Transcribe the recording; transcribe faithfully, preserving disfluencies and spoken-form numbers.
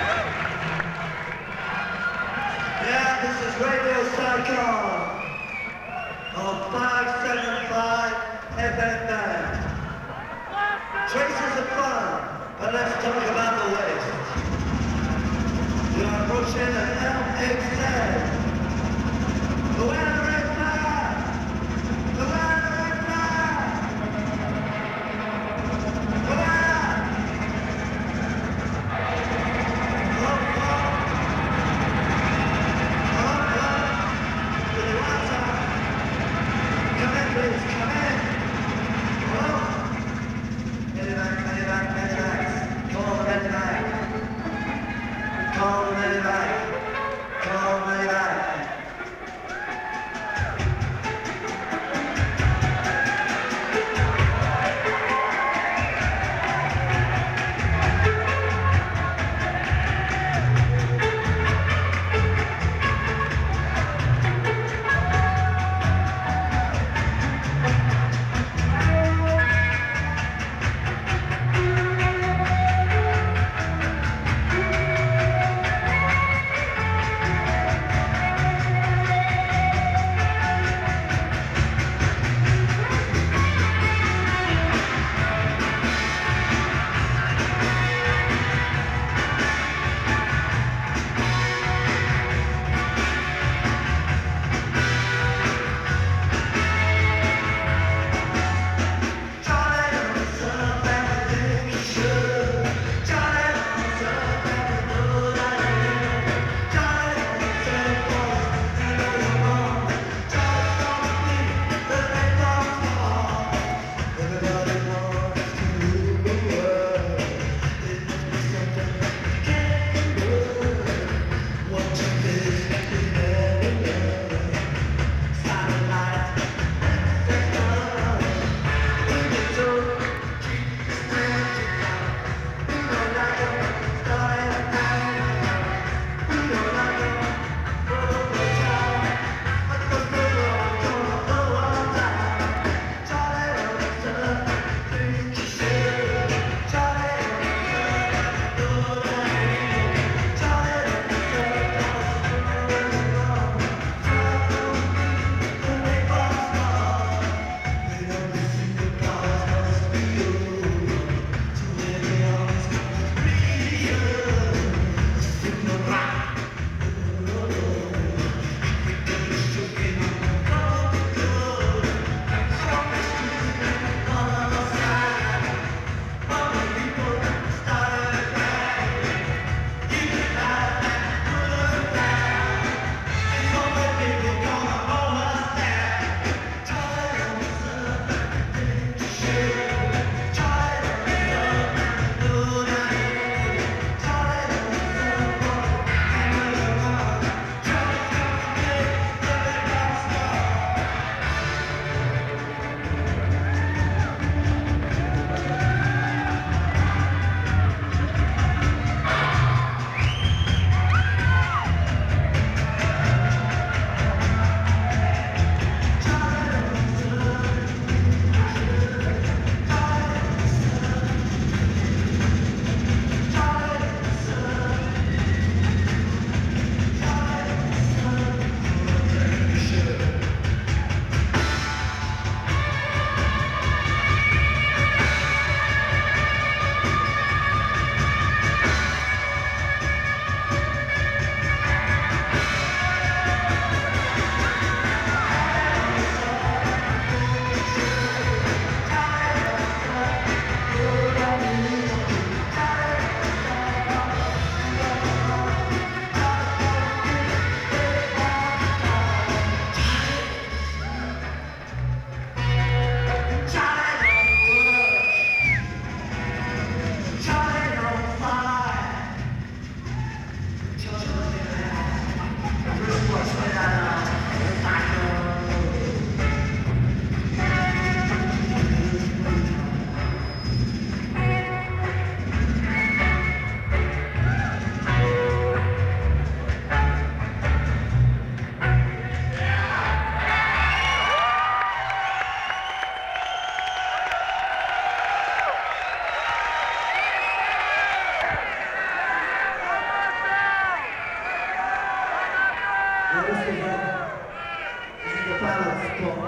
Yeah, this is Radio Saigon on five seventy-five F M band. Traces of fun, but let's talk about the West. You're approaching an L X Z. The weather is bad. The weather is bad. The weather. Oh, oh. Come in, please, come in. Oh. Medivac, medivac, medivac. Come on, medivac. And this is a, this is a ballad spot.